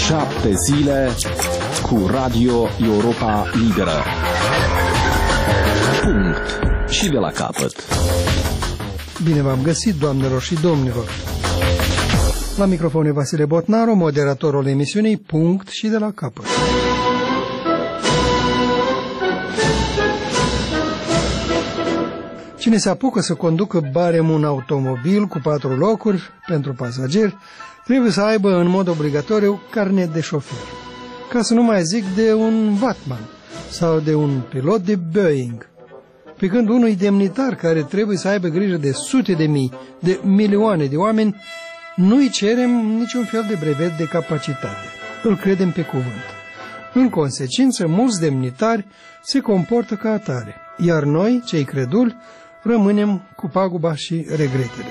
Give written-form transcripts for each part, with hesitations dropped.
7 zile cu Radio Europa Liberă. Punct. Și de la capăt. Bine v-am găsit, doamnelor și domnilor. La microfon e Vasile Botnaru, moderatorul emisiunii Punct și de la capăt. Cine se apucă să conducă barem un automobil cu 4 locuri pentru pasageri, trebuie să aibă în mod obligatoriu carnet de șofer. Ca să nu mai zic de un vatman sau de un pilot de Boeing. Pe când unui demnitar care trebuie să aibă grijă de sute de mii, de milioane de oameni, nu-i cerem niciun fel de brevet de capacitate. Îl credem pe cuvânt. În consecință, mulți demnitari se comportă ca atare, iar noi, cei creduli, rămânem cu paguba și regretele.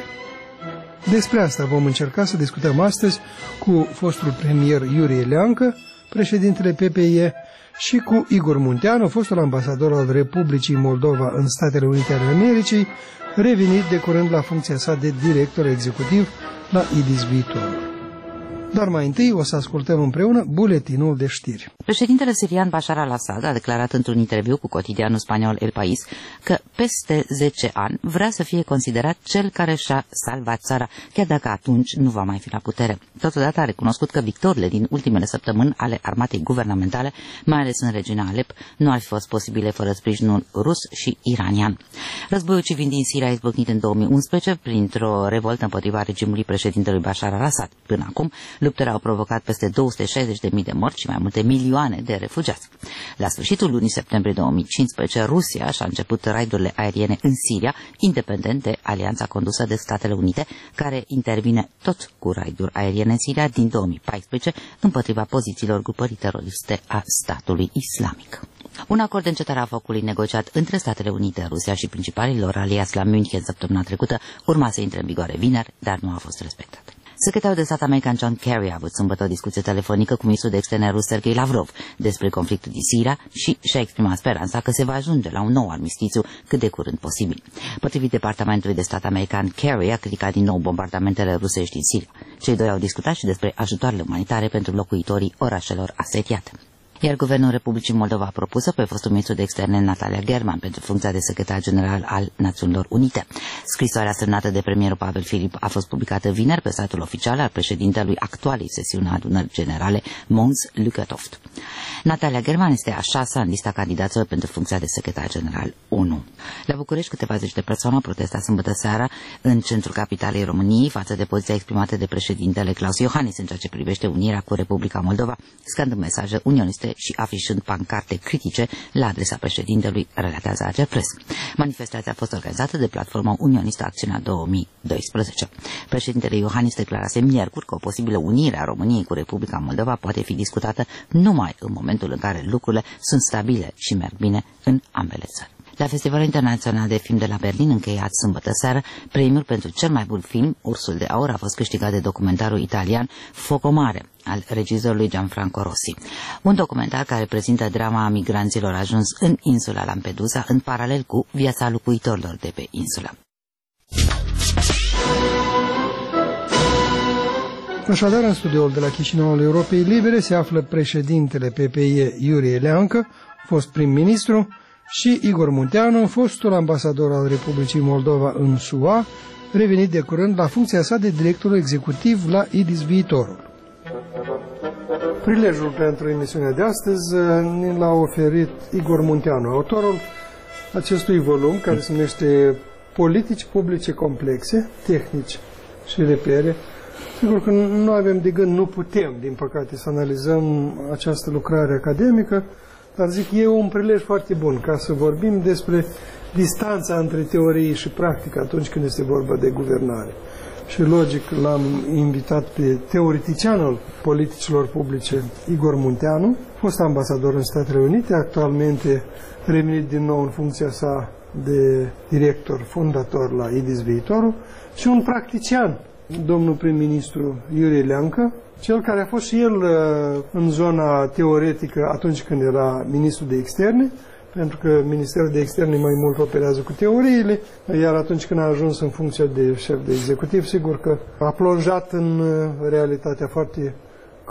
Despre asta vom încerca să discutăm astăzi cu fostul premier Iurie Leancă, președintele PPE, și cu Igor Munteanu, fostul ambasador al Republicii Moldova în Statele Unite ale Americii, revenit de curând la funcția sa de director executiv la IDIS Viitorul. Dar mai întâi o să ascultăm împreună buletinul de știri. Președintele sirian Bashar al-Assad a declarat într-un interviu cu cotidianul spaniol El País că peste 10 ani vrea să fie considerat cel care și-a salvat țara, chiar dacă atunci nu va mai fi la putere. Totodată a recunoscut că victoriile din ultimele săptămâni ale armatei guvernamentale, mai ales în regiunea Alep, nu ar fi fost posibile fără sprijinul rus și iranian. Războiul civil din Siria a izbucnit în 2011 printr-o revoltă împotriva regimului președintelui Bashar al-Assad. Până acum, luptele au provocat peste 260.000 de morți și mai multe milioane de refugiați. La sfârșitul lunii septembrie 2015, Rusia și-a început raidurile aeriene în Siria, independent de alianța condusă de Statele Unite, care intervine tot cu raiduri aeriene în Siria din 2014 împotriva pozițiilor grupării teroriste a statului islamic. Un acord de încetare a focului negociat între Statele Unite, Rusia și principalii lor aliați la München săptămâna trecută urma să intre în vigoare vineri, dar nu a fost respectat. Secretarul de stat american John Kerry a avut sâmbătă o discuție telefonică cu ministrul de externe rus Sergei Lavrov despre conflictul din Siria și și-a exprimat speranța că se va ajunge la un nou armistițiu cât de curând posibil. Potrivit Departamentului de Stat american, Kerry a criticat din nou bombardamentele rusești din Siria. Cei doi au discutat și despre ajutoarele umanitare pentru locuitorii orașelor asediate. Iar Guvernul Republicii Moldova a propus pe fostul ministru de externe Natalia German pentru funcția de secretar general al Națiunilor Unite. Scrisoarea semnată de premierul Pavel Filip a fost publicată vineri pe site-ul oficial al președintelui actualei sesiuni a adunării generale, Mons Lukatoft. Natalia German este a 6-a în lista candidaților pentru funcția de secretar general ONU. La București, câteva zeci de persoane au protestat sâmbătă seara în centrul capitalei României față de poziția exprimată de președintele Klaus Iohannis în ceea ce privește unirea cu Republica Moldova, scandând mesaje unioniste și afișând pancarte critice la adresa președintelui, relatează Ager Press. Manifestația a fost organizată de platforma unionistă Acțiunea 2012. Președintele Iohannis declarase miercuri că o posibilă unire a României cu Republica Moldova poate fi discutată numai în momentul în care lucrurile sunt stabile și merg bine în ambele țări. La Festivalul Internațional de Film de la Berlin, încheiat sâmbătă seară, premiul pentru cel mai bun film, Ursul de Aur, a fost câștigat de documentarul italian Foco Mare, al regizorului Gianfranco Rossi. Un documentar care prezintă drama migranților ajuns în insula Lampedusa, în paralel cu viața locuitorilor de pe insulă. Așadar, în studioul de la Chișinău al Europei Libere se află președintele PPE Iurie Leancă, fost prim-ministru, și Igor Munteanu, fostul ambasador al Republicii Moldova în SUA, revenit de curând la funcția sa de director executiv la IDIS Viitorul. Prilejul pentru emisiunea de astăzi ne l-a oferit Igor Munteanu, autorul acestui volum care se numește Politici publice complexe, tehnici și repere. Sigur că nu avem de gând, nu putem, din păcate, să analizăm această lucrare academică, dar zic, e un prilej foarte bun ca să vorbim despre distanța între teorie și practică atunci când este vorba de guvernare. Și logic l-am invitat pe teoreticianul politicilor publice Igor Munteanu, fost ambasador în Statele Unite, actualmente revenit din nou în funcția sa de director fondator la IDIS Viitorul, și un practician, domnul prim-ministru Iurie Leancă, cel care a fost și el în zona teoretică atunci când era ministru de externe, pentru că Ministerul de Externe mai mult operează cu teoriile, iar atunci când a ajuns în funcția de șef de executiv, sigur că a plonjat în realitatea foarte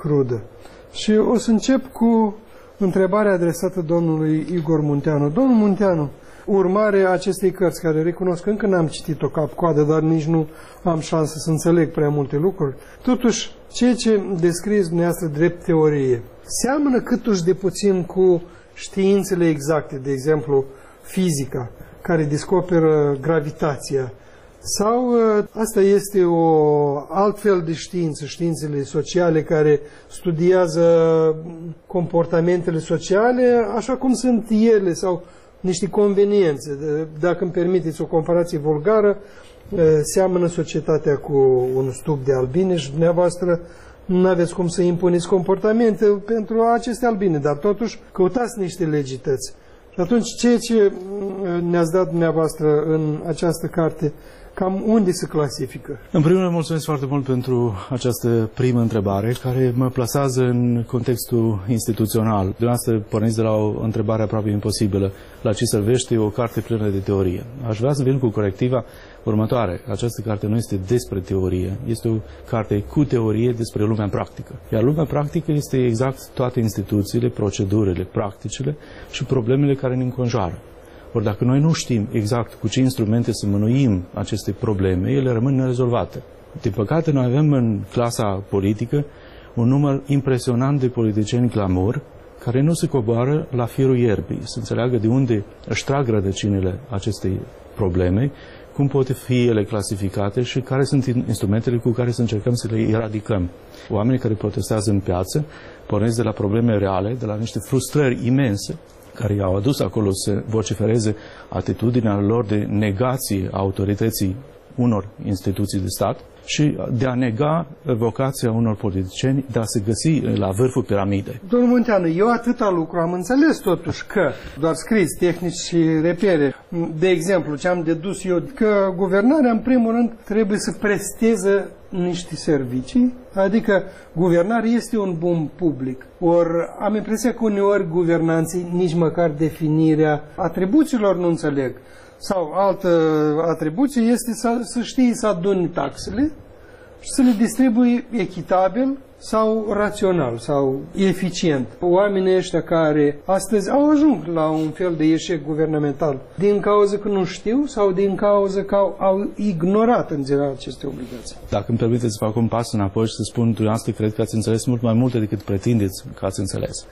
crudă. Și o să încep cu întrebarea adresată domnului Igor Munteanu. Domnul Munteanu, urmare acestei cărți, care recunosc că încă n-am citit-o cap-coadă, dar nici nu am șansă să înțeleg prea multe lucruri, totuși, ceea ce descrieți dumneavoastră drept teorie, seamănă câtuși de puțin cu științele exacte, de exemplu, fizica, care descoperă gravitația, sau asta este o altfel de știință, științele sociale care studiază comportamentele sociale așa cum sunt ele, sau niște conveniențe. Dacă îmi permiteți o comparație vulgară, seamănă societatea cu un stup de albine și dumneavoastră nu aveți cum să impuneți comportamente pentru aceste albine, dar totuși căutați niște legități. Și atunci, ceea ce ne-ați dat dumneavoastră în această carte, cam unde se clasifică? În primul rând, mulțumesc foarte mult pentru această primă întrebare, care mă plasează în contextul instituțional. Dumneavoastră porniți de la o întrebare aproape imposibilă. La ce servește o carte plină de teorie? Aș vrea să vin cu corectiva următoare. Această carte nu este despre teorie, este o carte cu teorie despre lumea practică. Iar lumea practică este exact toate instituțiile, procedurile, practicile și problemele care ne înconjoară. Ori dacă noi nu știm exact cu ce instrumente să mânuim aceste probleme, ele rămân nerezolvate. Din păcate, noi avem în clasa politică un număr impresionant de politicieni glamour care nu se coboară la firul ierbii, să înțeleagă de unde își trag rădăcinile acestei probleme, cum pot fi ele clasificate și care sunt instrumentele cu care să încercăm să le eradicăm. Oamenii care protestează în piață pornesc de la probleme reale, de la niște frustrări imense, care i-au adus acolo să vocifereze atitudinea lor de negație a autorității unor instituții de stat și de a nega vocația unor politicieni de a se găsi la vârful piramidei. Domnul Munteanu, eu atâta lucru am înțeles totuși că, doar scris, tehnici și repere, de exemplu, ce am dedus eu, că guvernarea în primul rând trebuie să presteze niște servicii, adică guvernarea este un bun public. Ori am impresia că uneori guvernanții nici măcar definirea atribuțiilor nu înțeleg. Sau altă atribuție este să știi să aduni taxele și să le distribui echitabil sau rațional sau eficient. Oamenii ăștia care astăzi au ajuns la un fel de eșec guvernamental din cauza că nu știu sau din cauza că au ignorat în general aceste obligații. Dacă îmi permiteți să fac un pas înapoi și să spun, dumneavoastră cred că ați înțeles mult mai multe decât pretindeți că ați înțeles.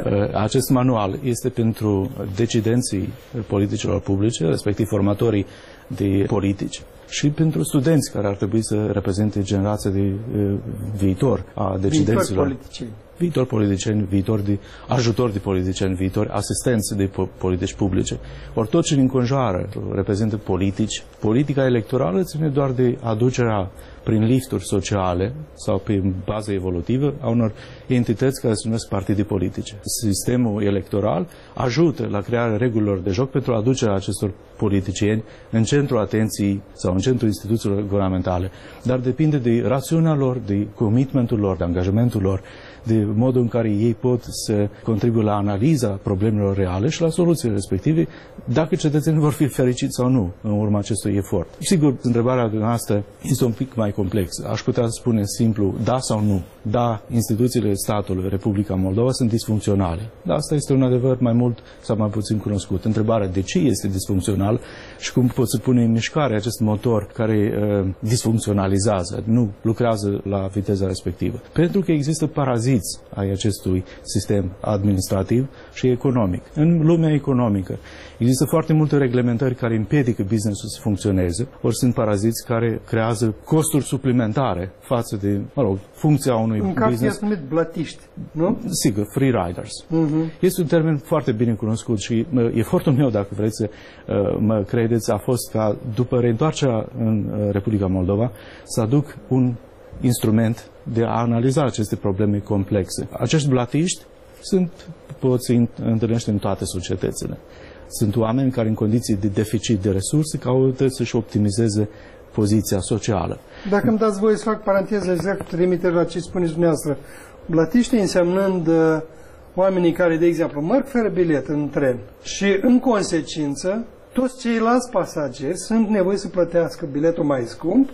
Acest manual este pentru decidenții politicilor publice, respectiv formatorii de politici, și pentru studenți care ar trebui să reprezinte generația de viitor a decidenților. Viitor politicieni, viitor de ajutori de politicieni, viitori asistenți de politici publice. Ori tot ce ne înconjoară reprezintă politici. Politica electorală ține doar de aducerea prin lifturi sociale sau prin bază evolutivă a unor entități care se numesc partide politice. Sistemul electoral ajută la crearea regulilor de joc pentru aducerea acestor politicieni în centrul atenției sau în centrul instituțiilor guvernamentale. Dar depinde de rațiunea lor, de commitmentul lor, de angajamentul lor, de modul în care ei pot să contribuie la analiza problemelor reale și la soluțiile respective, dacă cetățenii vor fi fericiți sau nu în urma acestui efort. Sigur, întrebarea noastră este un pic mai complexă. Aș putea spune simplu da sau nu. Da, instituțiile statului, Republica Moldova, sunt disfuncționale. Dar asta este un adevăr mai mult sau mai puțin cunoscut. Întrebarea de ce este disfuncțional și cum pot să pune în mișcare acest motor care disfuncționalizează, nu lucrează la viteza respectivă. Pentru că există paraziți ai acestui sistem administrativ și economic. În lumea economică există foarte multe reglementări care împiedică business-ul să funcționeze, ori sunt paraziți care creează costuri suplimentare față de, funcția unui business. În carte i-ați numit blatiști, nu? Sigur, free riders. Este un termen foarte bine cunoscut și efortul meu, dacă vreți să mă credeți, a fost ca după reîntoarcerea în Republica Moldova să aduc un instrument de a analiza aceste probleme complexe. Acești blatiști poți întâlnește în toate societățile. Sunt oameni care în condiții de deficit de resurse caută să-și optimizeze poziția socială. Dacă îmi dați voie să fac paranteză exact trimitere la ce spuneți dumneavoastră, blatiștii însemnând oamenii care, de exemplu, merg fără bilet în tren și, în consecință, toți ceilalți pasageri sunt nevoiți să plătească biletul mai scump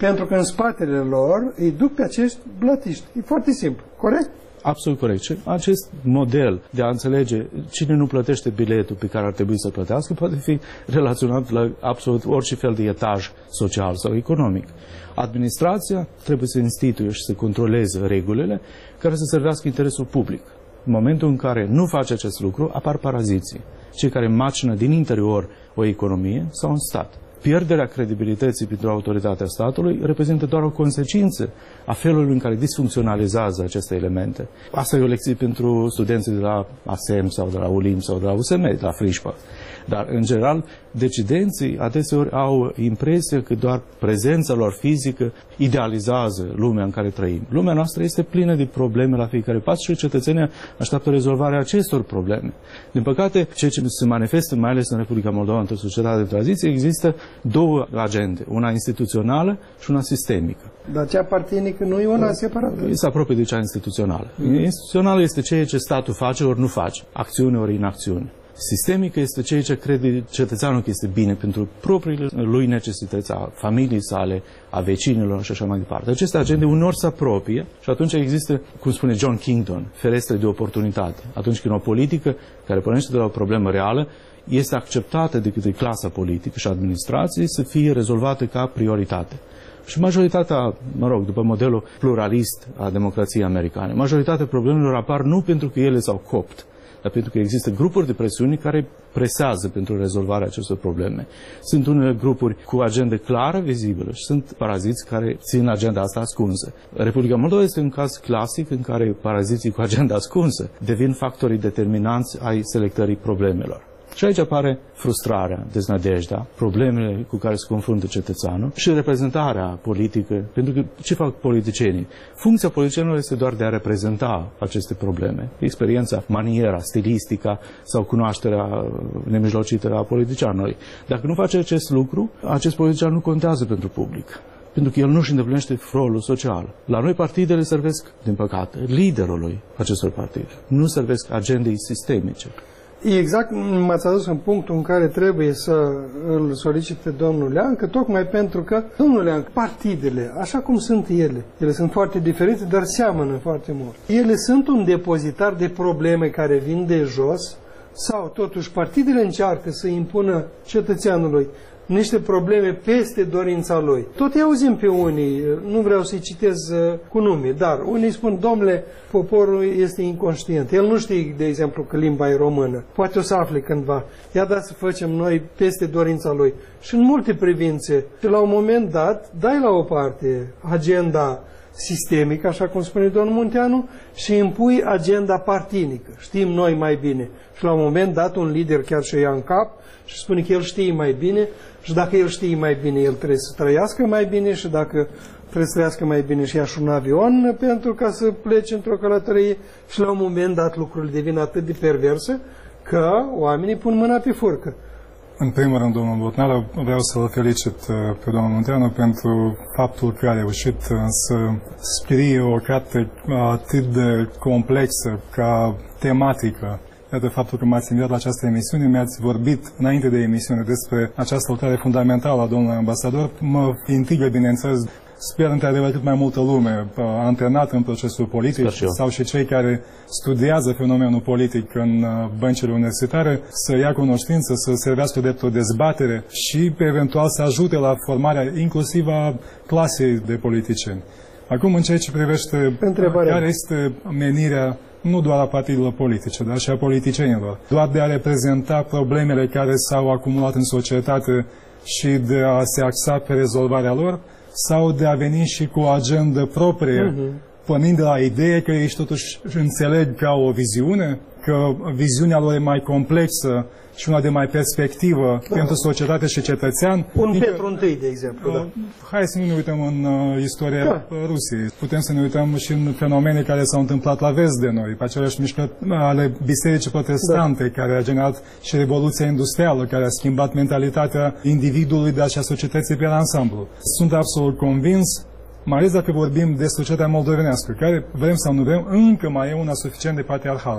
pentru că în spatele lor îi duc pe acești blătiști. E foarte simplu, corect? Absolut corect. Și acest model de a înțelege cine nu plătește biletul pe care ar trebui să plătească poate fi relaționat la absolut orice fel de etaj social sau economic. Administrația trebuie să instituie și să controleze regulile care să servească interesul public. În momentul în care nu face acest lucru, apar paraziții, cei care macină din interior o economie sau un stat. Pierderea credibilității pentru autoritatea statului reprezintă doar o consecință a felului în care disfuncționalizează aceste elemente. Asta e o lecție pentru studenții de la ASEM sau de la ULIM sau de la USM, de la Frișpa. Dar, în general, decidenții adeseori au impresia că doar prezența lor fizică idealizează lumea în care trăim. Lumea noastră este plină de probleme la fiecare pas și cetățenii așteaptă rezolvarea acestor probleme. Din păcate, ceea ce se manifestă, mai ales în Republica Moldova, într-o societate de tranziție, există două agende, una instituțională și una sistemică. Dar cea partinică nu e una separată? Se apropie de cea instituțională. Instituțională este ceea ce statul face ori nu face, acțiune ori inacțiune. Sistemică este ceea ce crede cetățeanul că este bine pentru propriile lui necesități, a familiei sale, a vecinilor și așa mai departe. Aceste agende uneori se apropie și atunci există, cum spune John Kingdon, ferestre de oportunitate. Atunci când o politică care pornește de la o problemă reală este acceptată de către clasa politică și administrației să fie rezolvată ca prioritate. Și majoritatea, după modelul pluralist a democrației americane, majoritatea problemelor apar nu pentru că ele s-au copt, dar pentru că există grupuri de presiuni care presează pentru rezolvarea acestor probleme. Sunt unele grupuri cu agendă clară, vizibilă și sunt paraziți care țin agenda asta ascunsă. Republica Moldova este un caz clasic în care paraziții cu agenda ascunsă devin factorii determinanți ai selectării problemelor. Și aici apare frustrarea, deznădejdea, problemele cu care se confruntă cetățeanul și reprezentarea politică. Pentru că ce fac politicienii? Funcția politicienilor este doar de a reprezenta aceste probleme. Experiența, maniera, stilistica sau cunoașterea nemijlocită a politicianului. Dacă nu face acest lucru, acest politician nu contează pentru public. Pentru că el nu își îndeplinește rolul social. La noi partidele servesc, din păcate, liderului acestor partide. Nu servesc agendei sistemice. Exact, m-ați adus în punctul în care trebuie să îl solicit pe domnul Leancă, tocmai pentru că, domnul Leancă, partidele, așa cum sunt ele sunt foarte diferite, dar seamănă foarte mult. Ele sunt un depozitar de probleme care vin de jos sau, totuși, partidele încearcă să impună cetățeanului niște probleme peste dorința lui. Tot îi auzim pe unii, nu vreau să-i citez cu nume, dar unii spun, domnule, poporul este inconștient. El nu știe, de exemplu, că limba e română. Poate o să afle cândva. Ia da să facem noi peste dorința lui. Și în multe privințe. Și la un moment dat, dai la o parte agenda sistemică, așa cum spune domnul Munteanu, și impui agenda partinică. Știm noi mai bine. Și la un moment dat, un lider chiar și-o ia în cap și spune că el știe mai bine și dacă el știe mai bine, el trebuie să trăiască mai bine și dacă trebuie să trăiască mai bine și ia și un avion pentru ca să plece într-o călătorie și la un moment dat lucrurile devin atât de perverse că oamenii pun mâna pe furcă. În primul rând, domnul Botnară, vreau să-l felicit pe domnul Munteanu pentru faptul că a reușit să scrie o carte atât de complexă ca tematică. Iată faptul că m-ați invitat la această emisiune, mi-ați vorbit înainte de emisiune despre această lucrare fundamentală a domnului ambasador. Mă intrigă, bineînțeles, sper într-adevăr cât mai multă lume antrenată în procesul politic sau și cei care studiază fenomenul politic în băncile universitare să ia cunoștință, să servească drept o dezbatere și eventual să ajute la formarea inclusiv a clasei de politicieni. Acum, în ceea ce privește care este menirea nu doar a partidelor politice, dar și a politicienilor, doar de a reprezenta problemele care s-au acumulat în societate și de a se axa pe rezolvarea lor, sau de a veni și cu o agendă proprie, pornind de la idee că ei totuși înțeleg că au o viziune, că viziunea lor e mai complexă și una de mai perspectivă pentru societate și cetățean. Petru I, de exemplu. Hai să nu ne uităm în istoria Rusiei. Putem să ne uităm și în fenomene care s-au întâmplat la vest de noi, pe aceleași mișcări ale bisericii protestante, care a generat și Revoluția Industrială, care a schimbat mentalitatea individului, dar și a societății pe ansamblu. Sunt absolut convins, mai ales dacă vorbim de societatea moldovenească, care, vrem sau nu vrem, încă mai e una suficient de patriarhală.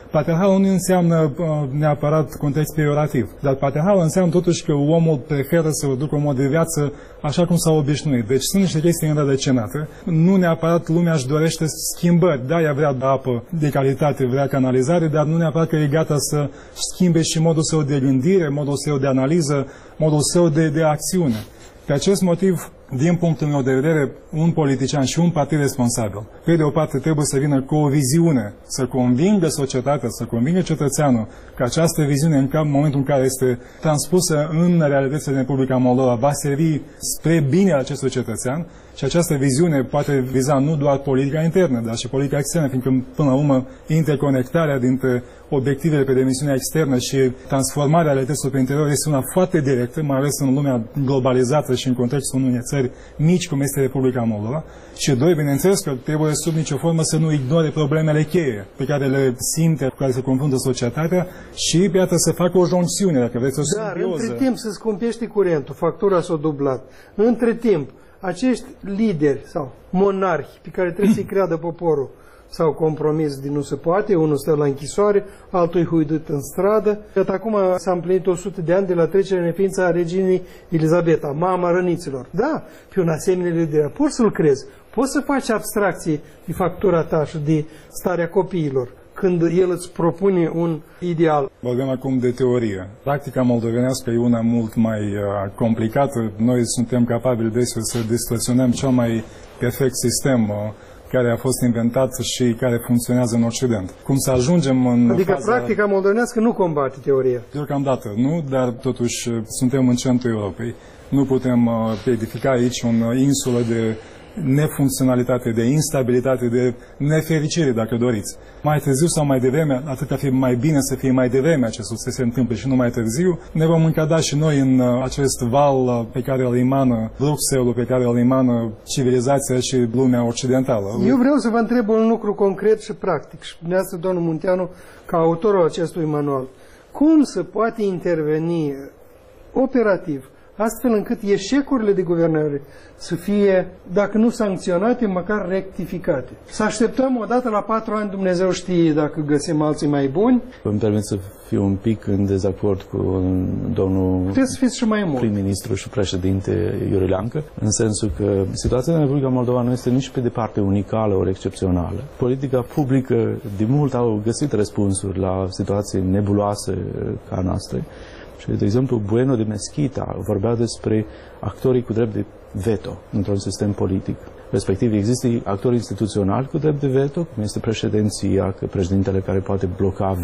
Patriarhalul nu înseamnă neapărat context peiorativ, dar patriarhalul înseamnă totuși că omul preferă să ducă un mod de viață așa cum s-a obișnuit. Deci sunt niște chestii înrădăcinate. Nu neapărat lumea își dorește schimbări. Da, ea vrea apă de calitate, vrea canalizare, dar nu neapărat că e gata să schimbe și modul său de gândire, modul său de analiză, modul său de acțiune. Pe acest motiv, din punctul meu de vedere, un politician și un partid responsabil, pe de o parte trebuie să vină cu o viziune, să convingă societatea, să convingă cetățeanul că această viziune, în momentul în care este transpusă în realitățile din Republica Moldova, va servi spre binele acestui cetățean și această viziune poate viza nu doar politica internă, dar și politica externă, fiindcă, până la urmă, interconectarea dintre obiectivele pe dimensiunea externă și transformarea realităților pe interior este una foarte directă, mai ales în lumea globalizată și în contextul unei țări mici, cum este Republica Moldova. Și doi, bineînțeles că trebuie sub nicio formă să nu ignore problemele cheie pe care le simte, cu care se confruntă societatea și, iată, să facă o joncțiune, dacă vreți, o simbioză. Dar, între timp se scumpește curentul, factura s-a dublat. Între timp, acești lideri sau monarhi pe care trebuie să-i creadă poporul s-au compromis din nu se poate, unul stă la închisoare, altul e huidut în stradă. Iată, acum s-a împlinit 100 de ani de la trecerea în neființă a reginei Elizabeta, mama răniților. Da, pe un asemenea lider, poți să-l crezi, poți să faci abstracție de factura ta și de starea copiilor când el îți propune un ideal. Vorbim acum de teorie. Practica moldovenească e una mult mai complicată. Noi suntem capabili deseori să distorsionăm cel mai perfect sistem care a fost inventat și care funcționează în Occident. Cum să ajungem în Adică practica moldovenească nu combate teoria. Deocamdată nu, dar totuși suntem în centrul Europei. Nu putem edifica aici o insulă de nefuncționalitate, de instabilitate, de nefericire, dacă doriți. Mai târziu sau mai devreme, atât ar fi mai bine să fie mai devreme acest lucru să se întâmple și nu mai târziu, ne vom încadra și noi în acest val pe care îl emană Bruxelles, pe care îl emană civilizația și lumea occidentală. Eu vreau să vă întreb un lucru concret și practic. Și dumneavoastră, domnul Munteanu, ca autorul acestui manual, cum se poate interveni operativ astfel încât eșecurile de guvernare să fie, dacă nu sancționate, măcar rectificate. Să așteptăm odată la 4 ani, Dumnezeu știe dacă găsim alții mai buni. Îmi permit să fiu un pic în dezacord cu domnul prim-ministru și președinte Iuri Leancă, în sensul că situația în Republica Moldova nu este nici pe departe unicală ori excepțională. Politica publică de mult au găsit răspunsuri la situații nebuloase ca noastre. Și, de exemplu, Bueno de Mesquita vorbea despre actorii cu drept de veto într-un sistem politic. Respectiv, există actori instituționali cu drept de veto, cum este președinția, președintele care poate bloca,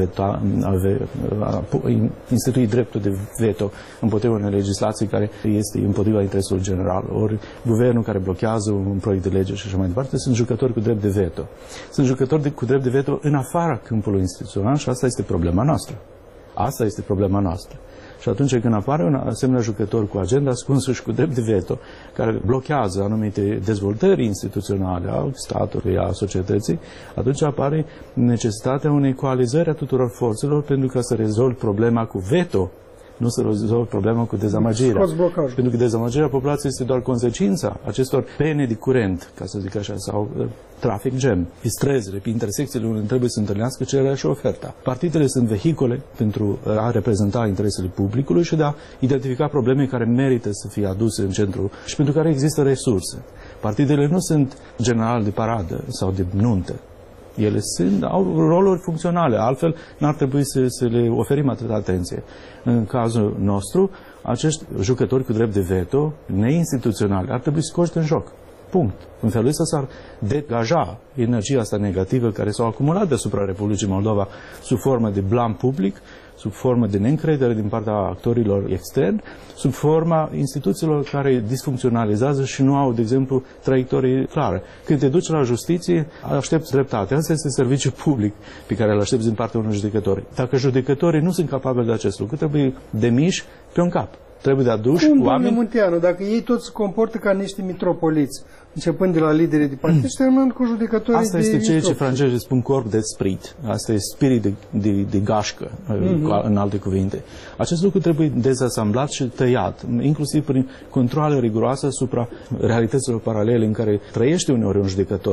institui dreptul de veto împotriva unei legislații care este împotriva interesului general, ori guvernul care blochează un proiect de lege și așa mai departe, sunt jucători cu drept de veto. Sunt jucători cu drept de veto în afara câmpului instituțional și asta este problema noastră. Asta este problema noastră. Și atunci când apare un asemenea jucător cu agenda ascunsă și cu drept de veto, care blochează anumite dezvoltări instituționale a statului, a societății, atunci apare necesitatea unei coalizări a tuturor forțelor pentru ca să rezolvi problema cu veto, nu să rezolvi problema cu dezamăgirea. Pentru că dezamăgirea populației este doar consecința acestor pene de curent, ca să zic așa, sau trafic gem. Pe străzile, pe intersecțiile unde trebuie să întâlnească cererea și oferta. Partidele sunt vehicule pentru a reprezenta interesele publicului și de a identifica probleme care merită să fie aduse în centru și pentru care există resurse. Partidele nu sunt general de paradă sau de nuntă. Ele au roluri funcționale, altfel n-ar trebui să le oferim atâta atenție. În cazul nostru, acești jucători cu drept de veto, neinstituționali, ar trebui scoși în joc. Punct. În felul ăsta s-ar degaja energia asta negativă care s-a acumulat deasupra Republicii Moldova sub formă de blam public, sub formă de neîncredere din partea actorilor externi, sub forma instituțiilor care disfuncționalizează și nu au, de exemplu, traiectorii clare. Când te duci la justiție, aștepți dreptate. Asta este serviciu public pe care îl aștepți din partea unor judecători. Dacă judecătorii nu sunt capabili de acest lucru, trebuie demiși pe un cap. Trebuie de aduși oameni... Domnule Munteanu, dacă ei toți se comportă ca niște mitropoliți, începând de la liderii de partid și terminând cu judecătorii asta este ceea ce francezii spun corp de spirit. Asta e spirit de gașcă, în alte cuvinte. Acest lucru trebuie dezasamblat și tăiat, inclusiv prin controale riguroase asupra realităților paralele în care trăiește uneori un judecător.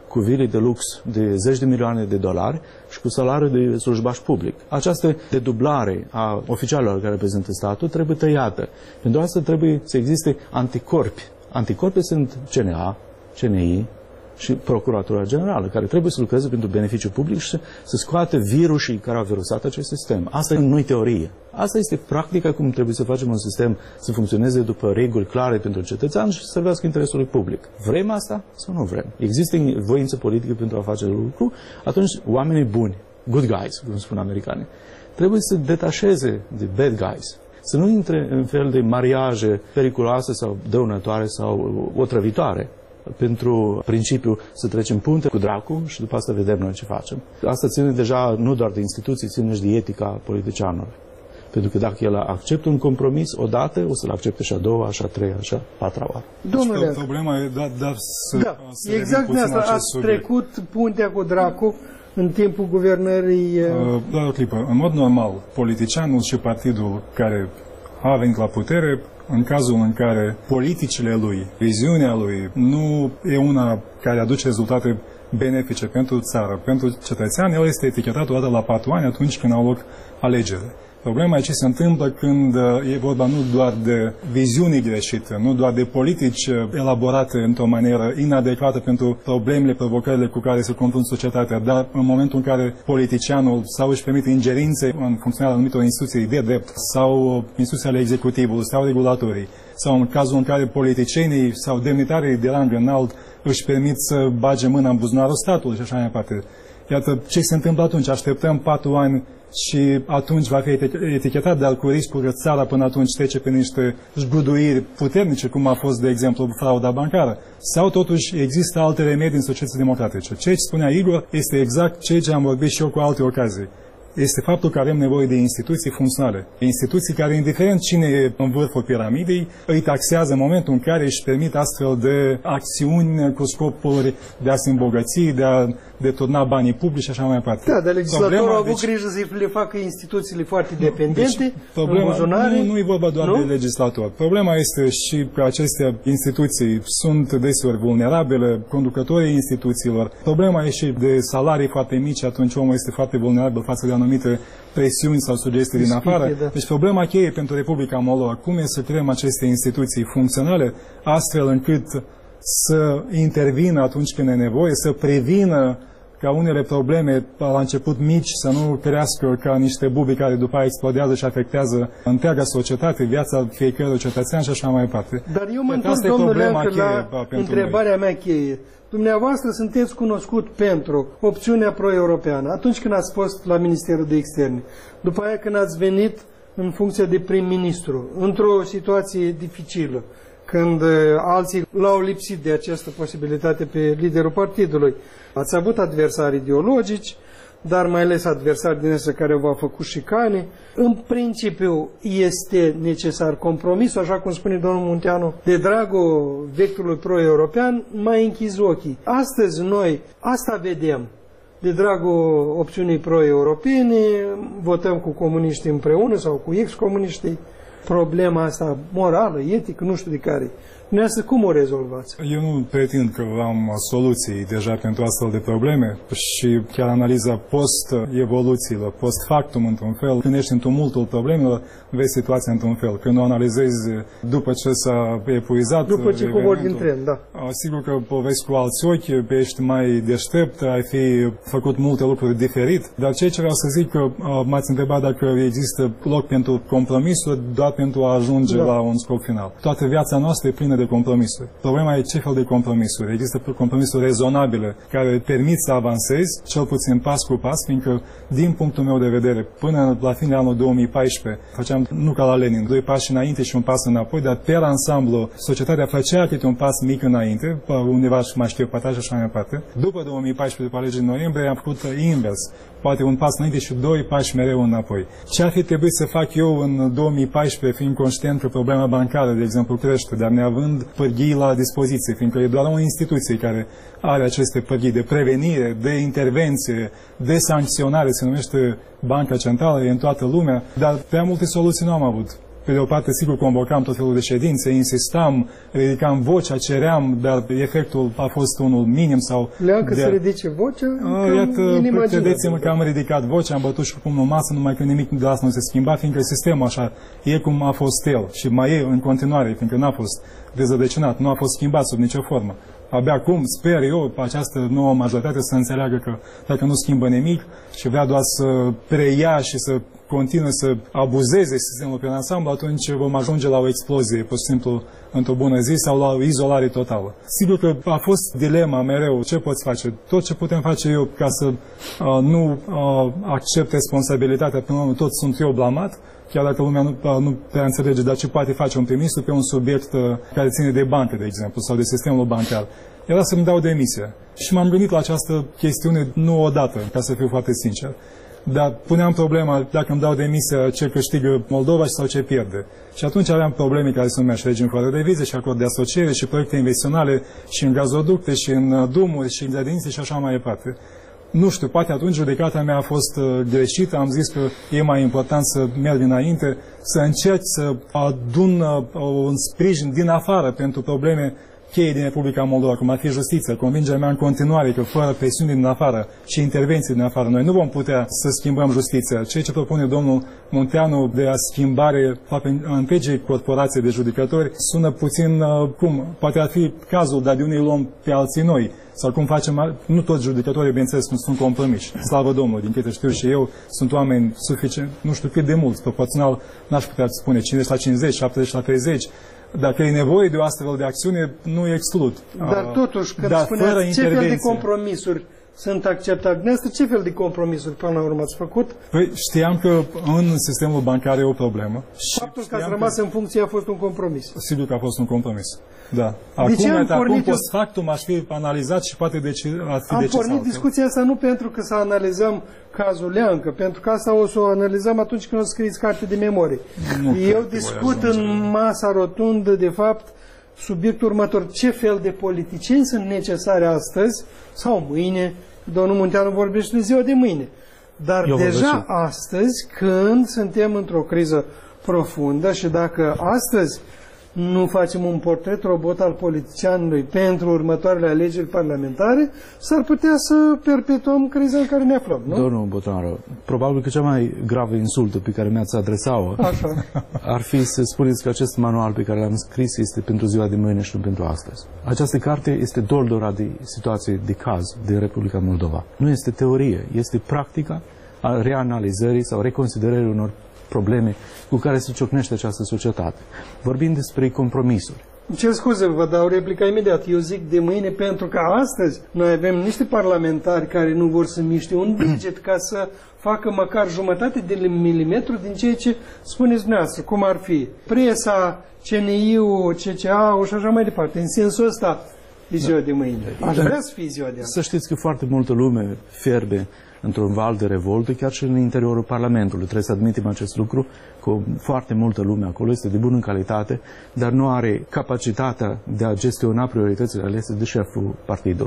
cu vile de lux de zeci de milioane de dolari și cu salariul de slujbaș public. Această dedublare a oficialilor care reprezintă statul trebuie tăiată. Pentru asta trebuie să existe anticorpi. Anticorpi sunt CNA, CNI și Procuratura Generală, care trebuie să lucreze pentru beneficiu public și să scoate virusii care au virusat acest sistem. Asta nu e teorie. Asta este practica cum trebuie să facem un sistem să funcționeze după reguli clare pentru cetățean și să servească interesului public. Vrem asta sau nu vrem? Există voință politică pentru a face lucru, atunci oamenii buni, good guys, cum spun americanii, trebuie să detașeze de bad guys. Să nu intre în fel de mariaje periculoase sau dăunătoare sau otrăvitoare. Pentru principiu să trecem punte cu dracu și după asta vedem noi ce facem. Asta ține deja nu doar de instituții, ține și de etica politicianului. Pentru că dacă el acceptă un compromis odată, o să-l accepte și a doua, și a treia, și a patra oară. Domnule, problema e, să exact de asta ați trecut puntea cu dracu în timpul guvernării... Doar o clipă. În mod normal, politicianul și partidul care a venit la putere, în cazul în care politicile lui, viziunea lui, nu e una care aduce rezultate benefice pentru țară, pentru cetățean, el este etichetat odată la 4 ani atunci când au loc alegerile. Problema e ce se întâmplă când e vorba nu doar de viziuni greșite, nu doar de politici elaborate într-o manieră inadecvată pentru problemele, provocările cu care se confruntă societatea, dar în momentul în care politicianul sau își permite ingerințe în funcționarea anumitor instituții de drept sau instituții ale executivului sau regulatorii, sau în cazul în care politicienii sau demnitarii de rang înalt își permit să bage mâna în buzunarul statului și așa mai departe. Iată ce se întâmplă atunci. Așteptăm 4 ani și atunci va fi etichetat, dar cu riscul că țara până atunci trece pe niște zguduiri puternice, cum a fost, de exemplu, frauda bancară. Sau totuși există alte remedii în societăți democratice. Ce spunea Igor este exact ceea ce am vorbit și eu cu alte ocazii. Este faptul că avem nevoie de instituții funcționale. Instituții care, indiferent cine e în vârful piramidei, îi taxează în momentul în care își permit astfel de acțiuni cu scopuri de a se îmbogăți, de a deturna banii publici și așa mai departe. Da, dar legislatorul a avut grijă să le facă instituțiile foarte dependente, nu e vorba doar de legislator. Problema este și că aceste instituții sunt deseori vulnerabile, conducătorii instituțiilor. Problema e și de salarii foarte mici, atunci omul este foarte vulnerabil față de anumite presiuni sau sugestii din afară. Da. Deci problema cheie pentru Republica Moldova, cum e să creăm aceste instituții funcționale, astfel încât să intervină atunci când e nevoie, să prevină ca unele probleme la început mici să nu crească ca niște bubi care după aia explodează și afectează întreaga societate, viața fiecărui cetățean și așa mai departe. Dar eu mă întorc, domnule, la întrebarea mea cheie. Dumneavoastră sunteți cunoscut pentru opțiunea pro-europeană atunci când ați fost la Ministerul de Externe, după aia când ați venit în funcție de prim-ministru, într-o situație dificilă, când alții l-au lipsit de această posibilitate pe liderul partidului. Ați avut adversari ideologici, dar mai ales adversari din ăsta care v-au făcut șicane. În principiu este necesar compromisul, așa cum spune domnul Munteanu, de dragul vectorului pro-european, mai închis ochii. Astăzi noi asta vedem. De dragul opțiunii pro-europene, votăm cu comuniștii împreună sau cu ex-comuniștii. Problema asta morală, etică, nu știu de care. Dumneavoastră, cum o rezolvați? Eu nu pretind că am soluții deja pentru astfel de probleme și chiar analiza post-evoluțiilor, post-factum într-un fel, când ești în tumultul problemelor, vezi situația într-un fel. Când o analizezi după ce s-a epuizat... După ce cobori din tren, da. Sigur că povesti cu alți ochi, ești mai deștept, ai fi făcut multe lucruri diferit, dar ceea ce vreau să zic că m-ați întrebat dacă există loc pentru compromisuri doar pentru a ajunge la un scop final. Toată viața noastră e plină de compromisuri. Problema e ce fel de compromisuri. Există compromisuri rezonabile care permit să avansezi, cel puțin pas cu pas, fiindcă, din punctul meu de vedere, până la finele anului 2014, făceam nu ca la Lenin, 2 pași înainte și un pas înapoi, dar pe ansamblu, societatea făcea câte un pas mic înainte, undeva mai știu pătași și așa mai departe. După 2014, după alegerile noiembrie, am făcut invers. Poate un pas înainte și 2 pași mereu înapoi. Ce ar fi trebuit să fac eu în 2014, fiind conștient că problema bancară, de exemplu, crește, dar neavând pârghii la dispoziție, fiindcă e doar o instituție care are aceste pârghii de prevenire, de intervenție, de sancționare, se numește Banca Centrală, e în toată lumea, dar prea multe soluții nu am avut. Pe de o parte, sigur, convocam tot felul de ședințe, insistam, ridicam vocea, ceream, dar efectul a fost unul minim sau... Leancă să ridice vocea? Iată, credeți-mă că am ridicat vocea, am bătut și pumnul în masă, numai că nimic de asta nu se schimba, fiindcă sistemul așa e cum a fost el și mai e în continuare, fiindcă n-a fost dezădăcinat, nu a fost schimbat sub nicio formă. Abia acum sper eu, această nouă majoritate, să înțeleagă că dacă nu schimbă nimic și vrea doar să preia și să continue să abuzeze sistemul pe ansamblu, atunci vom ajunge la o explozie, pur și simplu, într-o bună zi, sau la o izolare totală. Sigur că a fost dilema mereu, ce poți face? Tot ce putem face eu ca să nu accept responsabilitatea, până la urmă tot sunt eu blamat, chiar dacă lumea nu prea înțelege, dar ce poate face un prim-ministru pe un subiect care ține de bancă, de exemplu, sau de sistemul bancar, era să-mi dau demisia. Și m-am gândit la această chestiune nu odată, ca să fiu foarte sincer. Dar puneam problema, dacă îmi dau demisia, ce câștigă Moldova sau ce pierde. Și atunci aveam probleme care se numea și regim fără de vize, și acord de asociere, și proiecte investiționale, și în gazoducte, și în drumuri, și în grădinițe, și așa mai departe. Nu știu, poate atunci judecata mea a fost greșită, am zis că e mai important să merg înainte, să încerc să adun un sprijin din afară pentru probleme cheie din Republica Moldova, cum ar fi justiția. Convingerea mea în continuare că fără presiuni din afară și intervenții din afară, noi nu vom putea să schimbăm justiția. Ceea ce propune domnul Munteanu de a schimbare întregii corporații de judecători sună puțin cum, poate ar fi cazul, dar de unde îi luăm pe alții noi. Sau cum facem, nu toți judecătorii, bineînțeles, nu sunt compromiși. Slavă Domnului, din câte știu și eu, sunt oameni suficient, nu știu cât de mulți, proporțional, n-aș putea spune 50 la 50, 70 la 30, dacă e nevoie de o astfel de acțiune, nu e exclut. Dar totuși, când spuneați ce fel de compromisuri sunt acceptabile, dumneavoastră, ce fel de compromisuri până la urmă ați făcut? Păi știam că în sistemul bancar e o problemă. Faptul că ați rămas în funcție a fost un compromis. Sigur că a fost un compromis. Da. Acum post factum aș fi analizat și poate am pornit discuția asta nu pentru că să analizăm cazul Leancă, pentru că asta o să o analizăm atunci când o să scrieți carte de memorie. Eu discut în masa rotundă, de fapt, subiectul următor. Ce fel de politicieni sunt necesare astăzi sau mâine? Domnul Munteanu vorbește de ziua de mâine. Dar deja astăzi, când suntem într-o criză profundă și dacă astăzi nu facem un portret robot al politicianului pentru următoarele alegeri parlamentare, s-ar putea să perpetuăm criza în care ne aflăm, nu? Domnul Botaru, probabil că cea mai gravă insultă pe care mi-ați adresat-o ar fi să spuneți că acest manual pe care l-am scris este pentru ziua de mâine și nu pentru astăzi. Această carte este doldora de situație de caz din Republica Moldova. Nu este teorie, este practica a reanalizării sau reconsiderării unor probleme cu care se ciocnește această societate. Vorbim despre compromisuri. Ce scuze, vă dau replica imediat. Eu zic de mâine pentru că astăzi noi avem niște parlamentari care nu vor să miște un deget ca să facă măcar jumătate de milimetru din ceea ce spuneți dumneavoastră, cum ar fi presa, CNI-ul, CCA-ul și așa mai departe. În sensul ăsta e ziua de mâine. Aș vrea să fie ziua de astăzi. Să știți că foarte multă lume fierbe într-un val de revoltă, chiar și în interiorul Parlamentului. Trebuie să admitem acest lucru, că foarte multă lume acolo este de bună calitate, dar nu are capacitatea de a gestiona prioritățile alese de șeful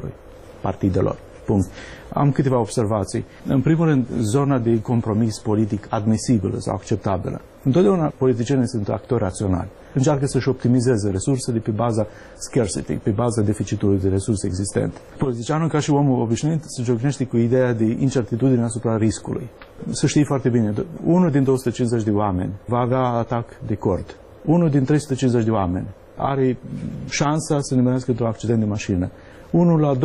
partidelor. Punct. Am câteva observații. În primul rând, zona de compromis politic admisibilă sau acceptabilă. Întotdeauna politicienii sunt actori raționali. Încearcă să-și optimizeze resursele pe baza scarcity, pe baza deficitului de resurse existente. Politicianul, ca și omul obișnuit, se ciocnește cu ideea de incertitudine asupra riscului. Să știi foarte bine, unul din 250 de oameni va avea atac de cord. Unul din 350 de oameni are șansa să nimerească într-un accident de mașină. Unul la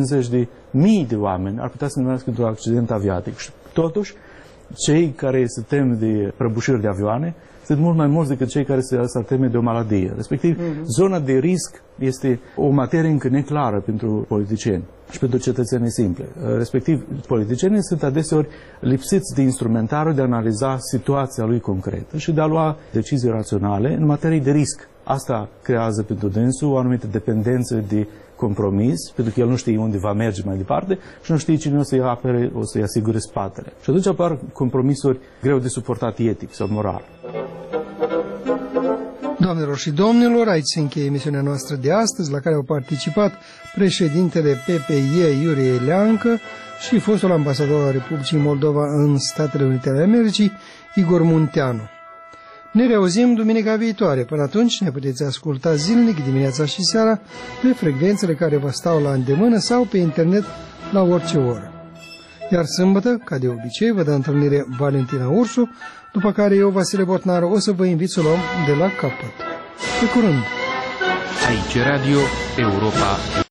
250.000 de oameni ar putea să nimerească într-un accident aviatic. Și totuși, cei care se tem de prăbușiri de avioane sunt mult mai mulți decât cei care se teme de o maladie. Respectiv, zona de risc este o materie încă neclară pentru politicieni și pentru cetățenii simple. Respectiv, politicienii sunt adeseori lipsiți de instrumentarul de a analiza situația lui concretă și de a lua decizii raționale în materie de risc. Asta creează pentru dânsul o anumită dependență de compromis, pentru că el nu știe unde va merge mai departe și nu știe cine o să-i apere, o să-i asigure spatele. Și atunci apar compromisuri greu de suportat etic sau moral. Doamnelor și domnilor, aici se încheie emisiunea noastră de astăzi, la care au participat președintele PPE Iurie Leancă și fostul ambasador al Republicii Moldova în Statele Unite ale Americii, Igor Munteanu. Ne reauzim duminica viitoare. Până atunci ne puteți asculta zilnic, dimineața și seara, pe frecvențele care vă stau la îndemână sau pe internet la orice oră. Iar sâmbătă, ca de obicei, vă dă întâlnire Valentina Ursu, după care eu, Vasile Botnaru, o să vă invit să luăm de la capăt. Pe curând! Aici Radio Europa